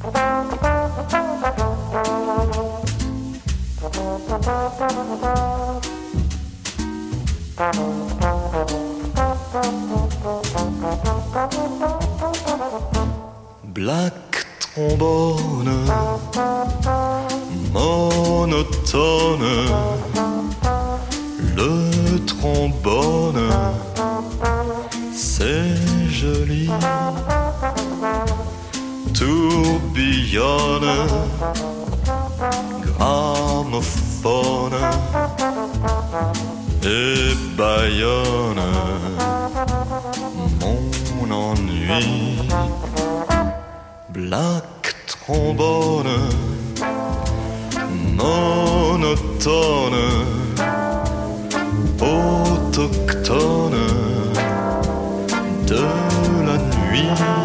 Black trombone, monotone, le trombone, c'est joli, tourbillonne, gramophone et bâillonne mon ennui. Black trombone, monotone, autochtone de la nuit.